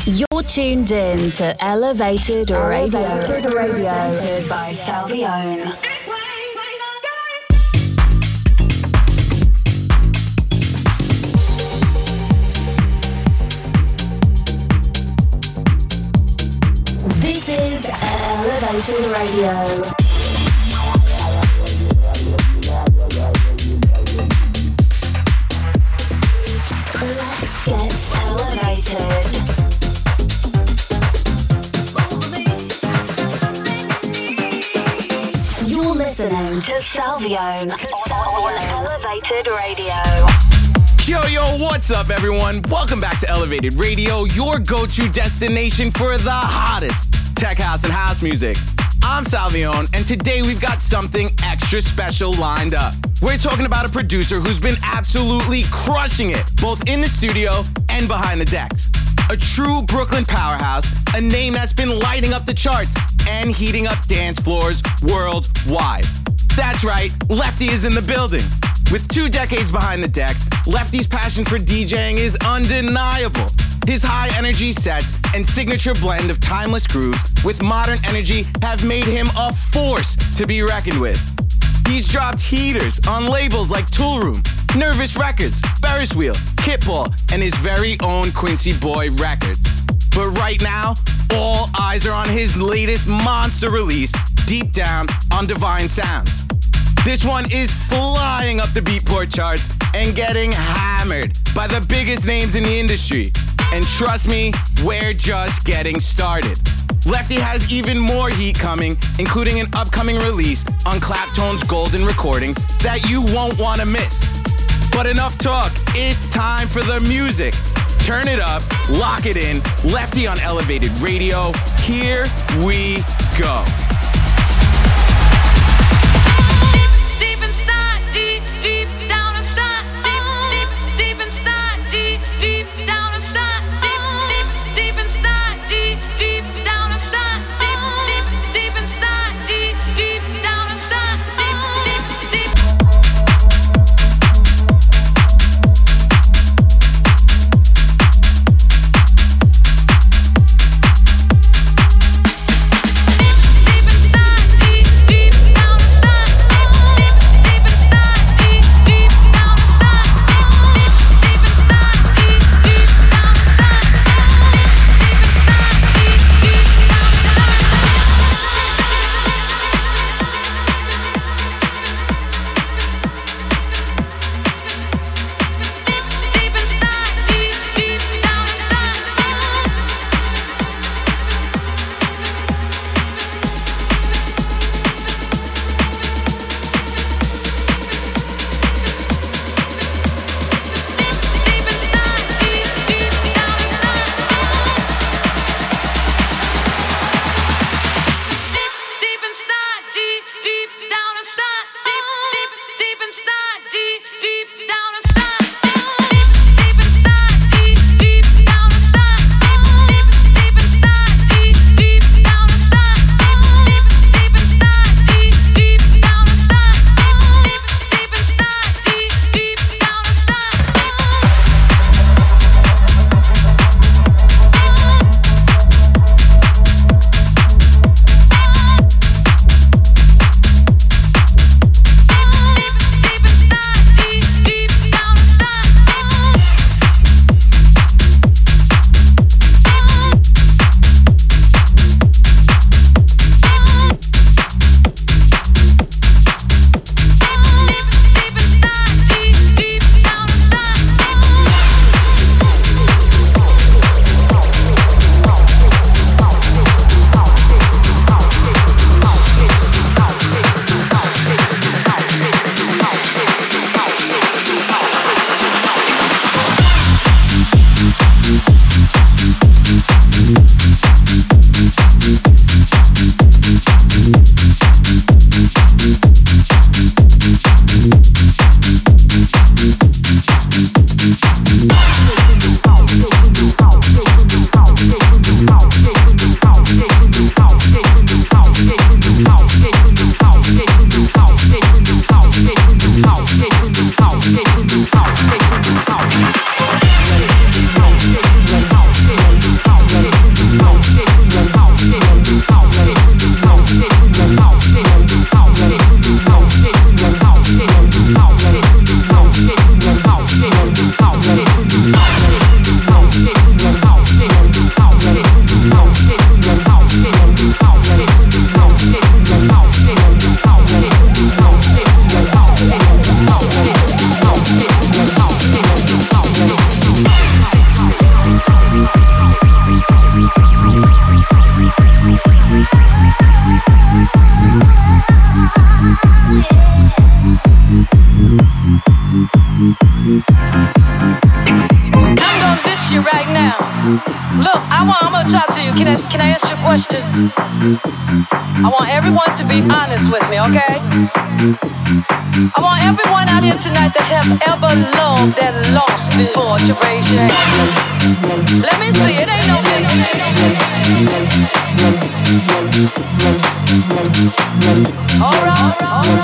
You're tuned in to Elevated Radio, presented by Salvione. This is Elevated Radio. Let's get elevated. You're listening to Salvione on Elevated Radio. Yo, what's up, everyone? Welcome back to Elevated Radio, your go-to destination for the hottest tech house and house music. I'm Salvione, and today we've got something extra special lined up. We're talking about a producer who's been absolutely crushing it, both in the studio and behind the decks. A true Brooklyn powerhouse, a name that's been lighting up the charts and heating up dance floors worldwide. That's right, Lefty is in the building. With 2 decades behind the decks, Lefty's passion for DJing is undeniable. His high-energy sets and signature blend of timeless grooves with modern energy have made him a force to be reckoned with. He's dropped heaters on labels like Toolroom, Nervous Records, Ferris Wheel, Kitball, and his very own Quincy Boy Records. But right now, all eyes are on his latest monster release, Deep Down on Divine Sounds. This one is flying up the Beatport charts and getting hammered by the biggest names in the industry. And trust me, we're just getting started. Lefty has even more heat coming, including an upcoming release on Claptone's Golden Recordings that you won't want to miss. But enough talk, it's time for the music. Turn it up, lock it in, Lefty on Elevated Radio. Here we go. Deep inside, deep down inside, deep inside, deep down inside, deep inside, deep down inside, deep inside, deep down inside, deep. Deep Look, I'm gonna talk to you. Can I ask you a question? I want everyone to be honest with me, okay? I want everyone out here tonight that have ever loved and lost before to raise your hand. Let me see, it ain't no big Alright.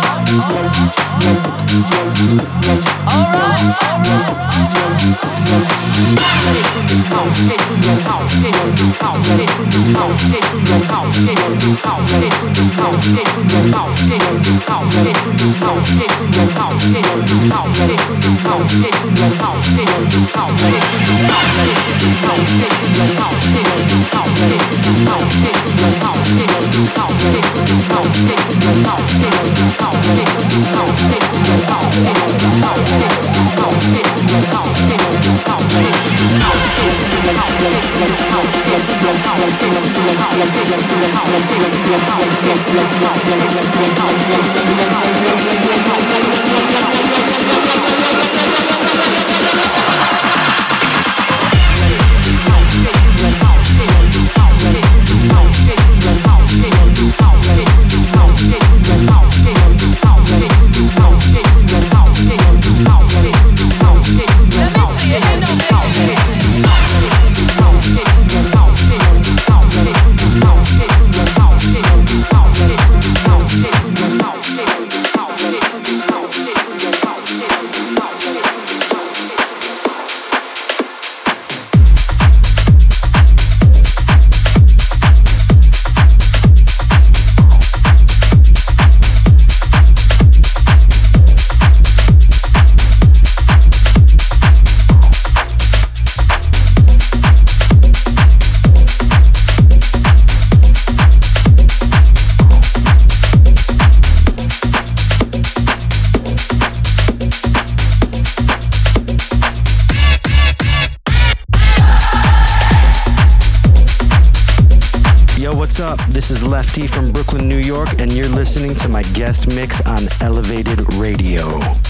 This is Lefty from Brooklyn, New York, and you're listening to my guest mix on Elevated Radio.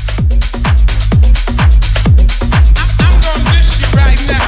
I'm gonna dish you right now.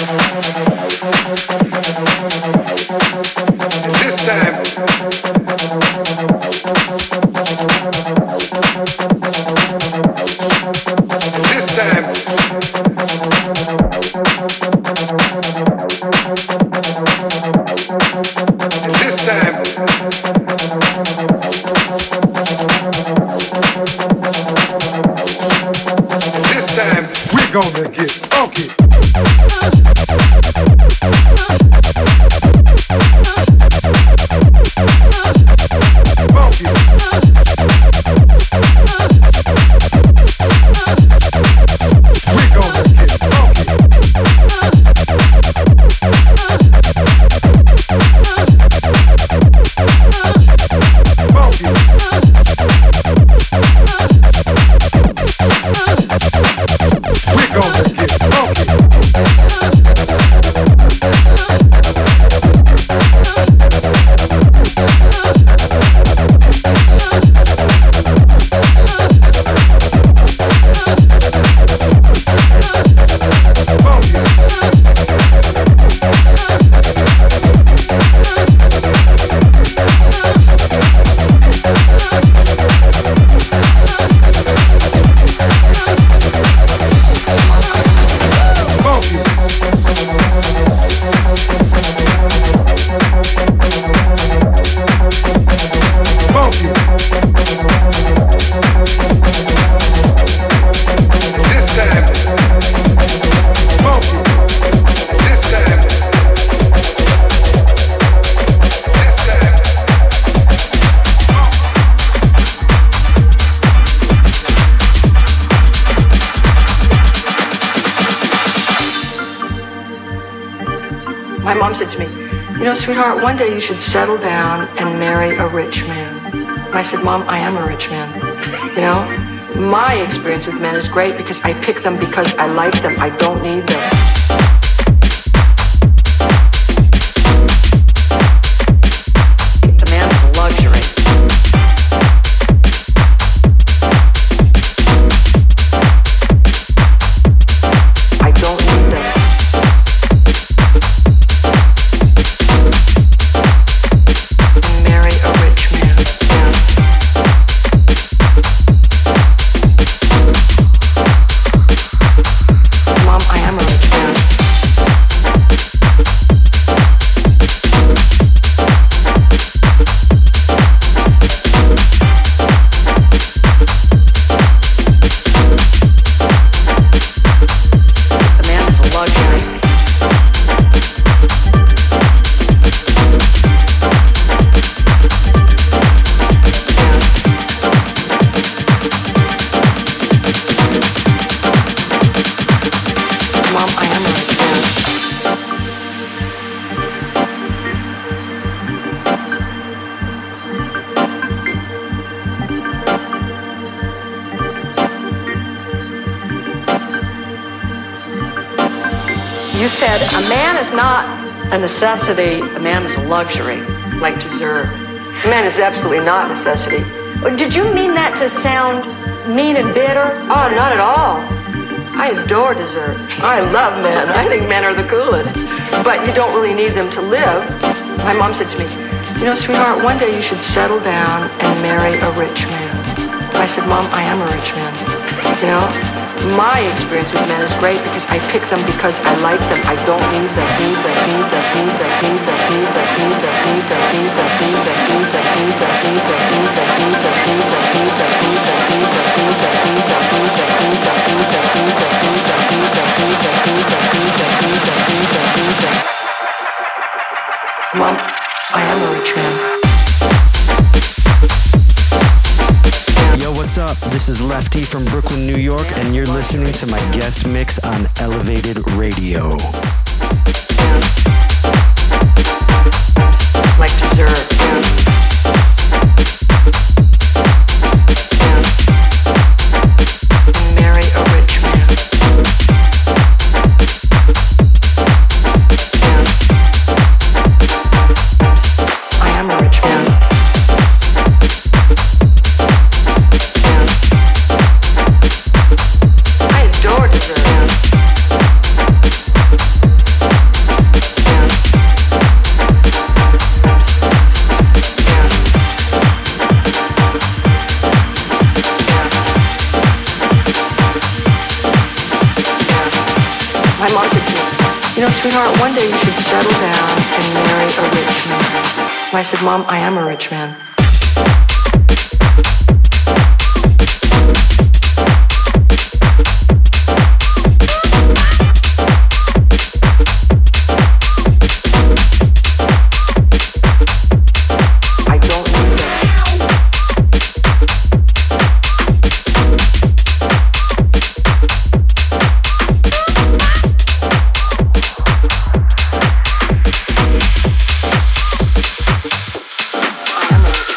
Sweetheart, one day you should settle down and marry a rich man. And I said, Mom, I am a rich man. You know, my experience with men is great because I pick them because I like them. I don't need them. You said a man is not a necessity, a man is a luxury, like dessert. A man is absolutely not a necessity. Did you mean that to sound mean and bitter? Oh, not at all. I adore dessert. I love men. I think men are the coolest. But you don't really need them to live. My mom said to me, you know, sweetheart, one day you should settle down and marry a rich man. I said, Mom, I am a rich man. You know, my experience with men is great because I pick them because I like them. I don't need them. Mom, I am a rich man. Yo, what's up? This is Lefty from Brooklyn, New York, and you're listening to my guest mix on Elevated Radio. Like dessert. Marry a rich man. I am a rich man. I adore dessert. Sweetheart, one day you should settle down and marry a rich man. And I said, Mom, I am a rich man. I am a rich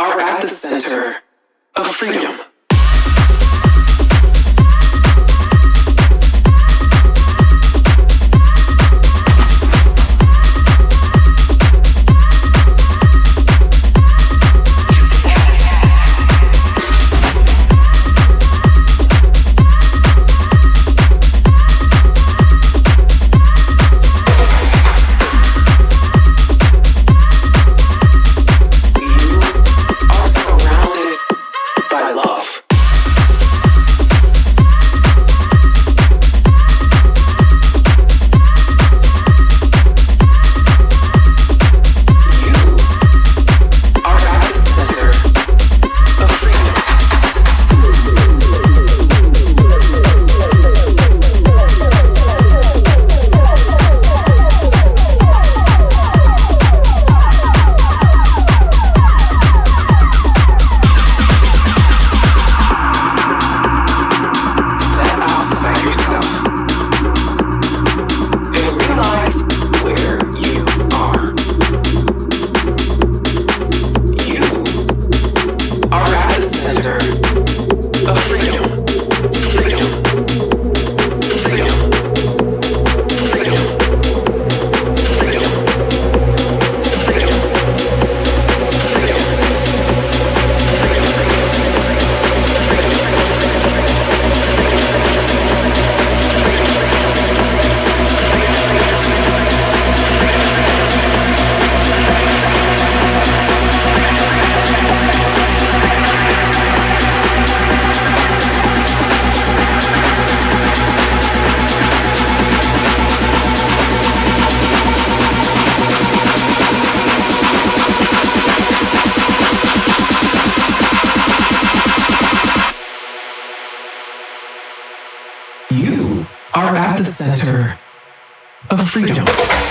are at the center of freedom. Are at the center of freedom.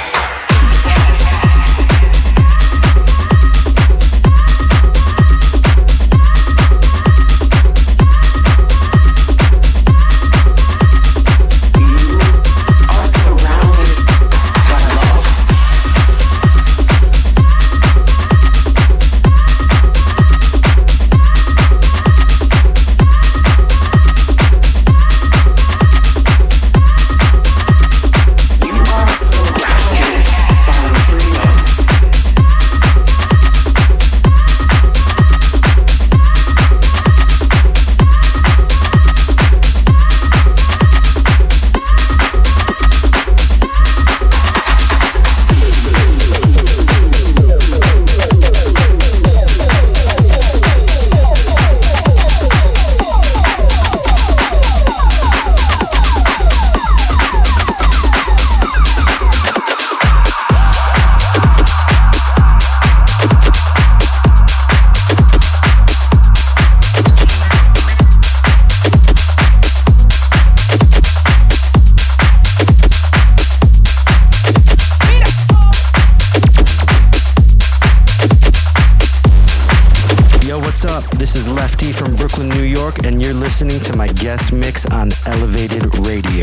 This is Lefty from Brooklyn, New York, and you're listening to my guest mix on Elevated Radio.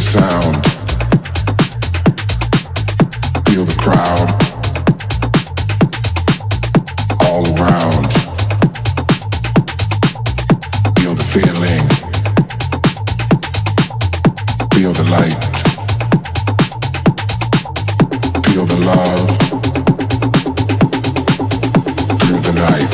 sound. Feel the crowd all around. Feel the feeling. Feel the light. Feel the love through the night.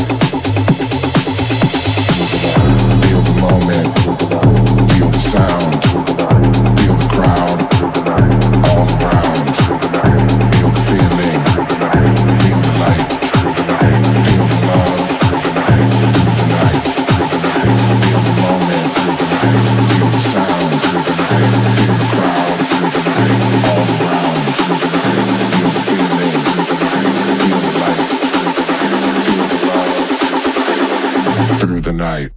Feel the moment. Feel the sound. Feel the crowd all around. Feel the feeling. Feel the light. Feel the love through the night. Feel the moment. Feel the sound. Feel the crowd all around. Feel the feeling. Feel the light. Feel the love through the night.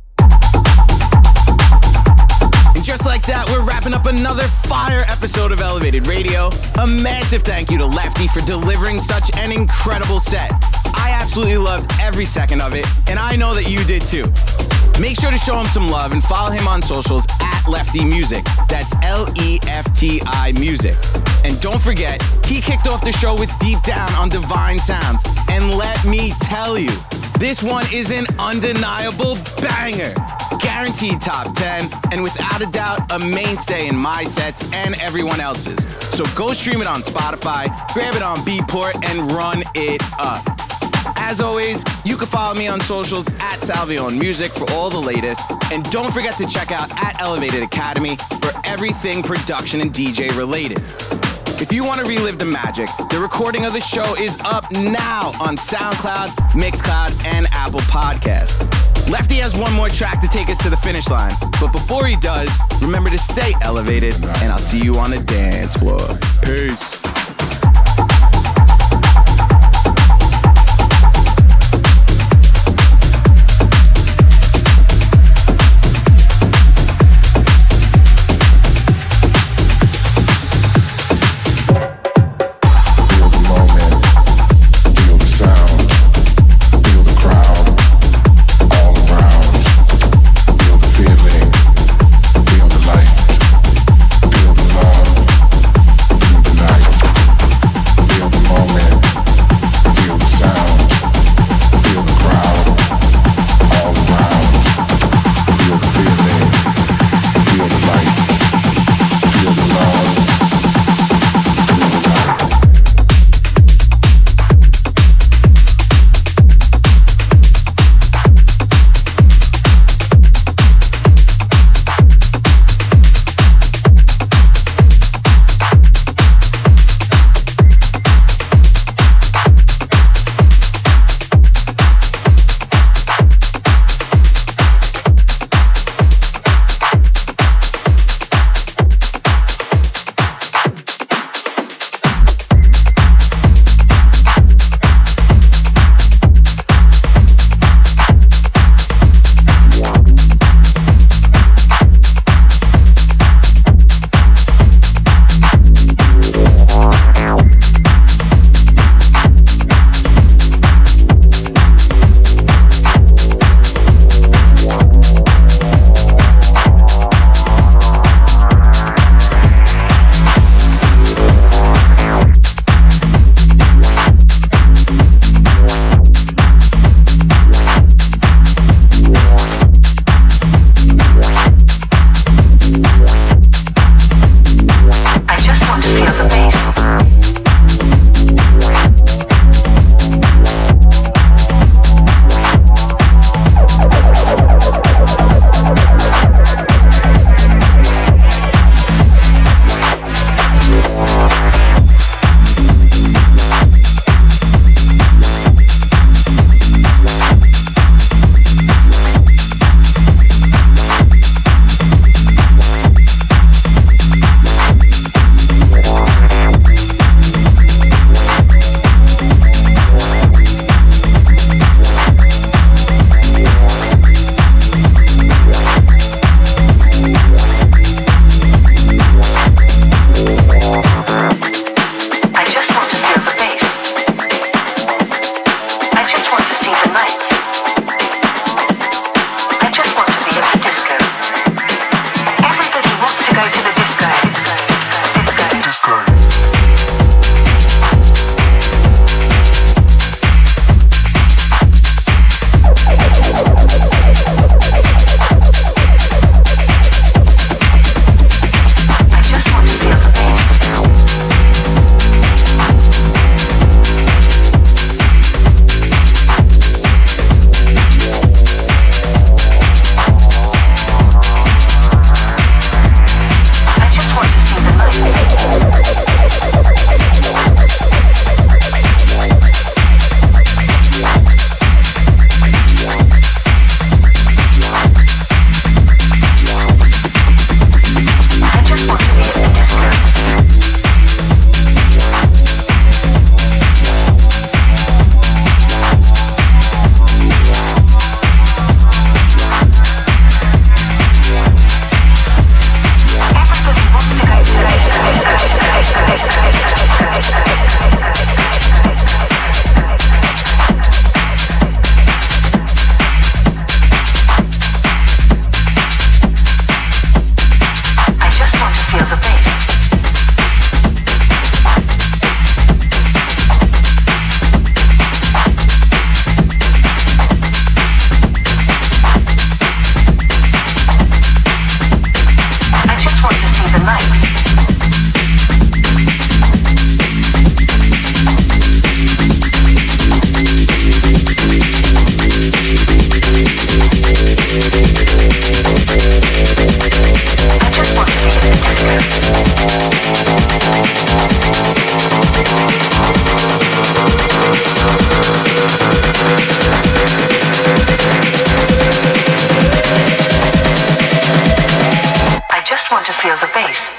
And just like that, we're wrapping up another fire episode of Elevated Radio. A massive thank you to Lefty for delivering such an incredible set. I absolutely loved every second of it, and I know that you did too. Make sure to show him some love and follow him on socials at Lefty Music. That's Lefti Music. And don't forget, he kicked off the show with Deep Down on Divine Sounds. And let me tell you, this one is an undeniable banger. Guaranteed top 10, and without a doubt, a mainstay in my sets and everyone else's. So go stream it on Spotify, grab it on Beatport, and run it up. As always, you can follow me on socials at Salvion Music for all the latest. And don't forget to check out at Elevated Academy for everything production and DJ related. If you want to relive the magic, the recording of the show is up now on SoundCloud, Mixcloud, and Apple Podcasts. Lefty has one more track to take us to the finish line. But before he does, remember to stay elevated, and I'll see you on the dance floor. Peace. Night. I just want to feel the bass.